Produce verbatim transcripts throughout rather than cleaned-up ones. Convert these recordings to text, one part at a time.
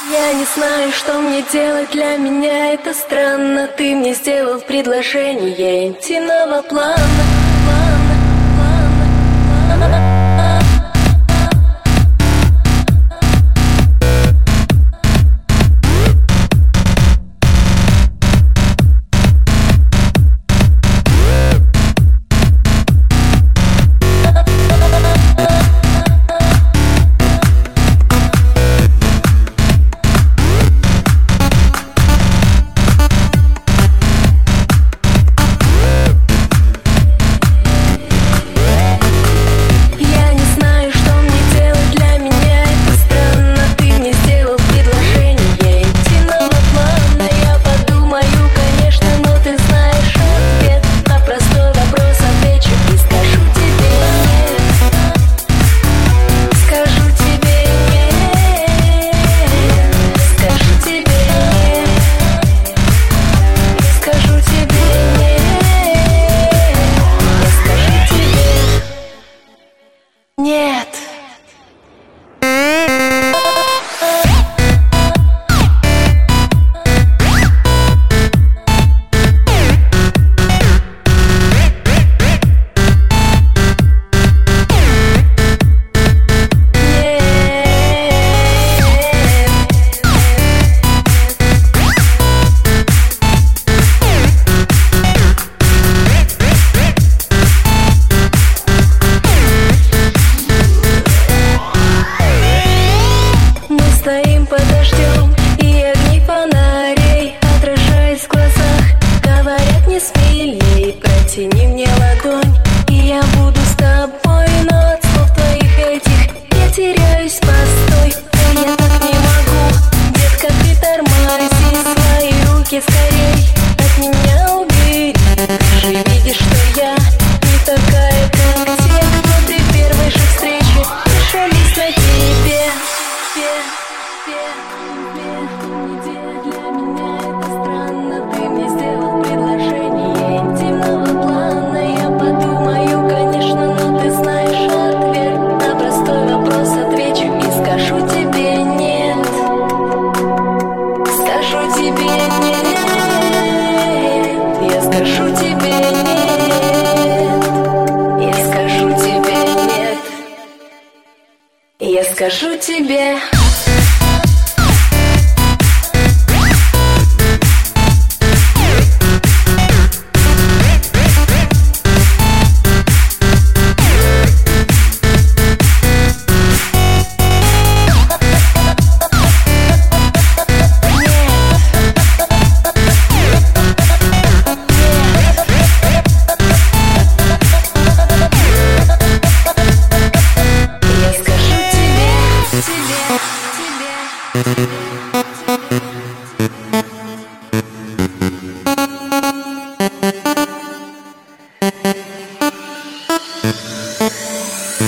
Я не знаю, что мне делать, для меня это странно. Ты мне сделал предложение интимного плана. Плана, плана, плана. Нет. Стоим под дождем, и огни фонарей, отражаясь в глазах, говорят не смелей. Протяни мне ладонь, и я буду с тобой. Но от слов твоих этих я теряюсь, постой. Но я так не могу, детка, ты тормози свои руки скорей, от меня убери. Ты же видишь, что я не такая, как те, кто при первой же встрече пришелись на тебе. Для меня это странно. Ты мне сделал предложение интимного плана. Я подумаю, конечно, но ты знаешь ответ. На простой вопрос отвечу и скажу тебе нет. Скажу тебе нет. Я скажу тебе нет. Я скажу тебе нет. Я скажу тебе.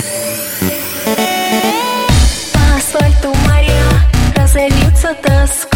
По асфальту моря разольются тоска.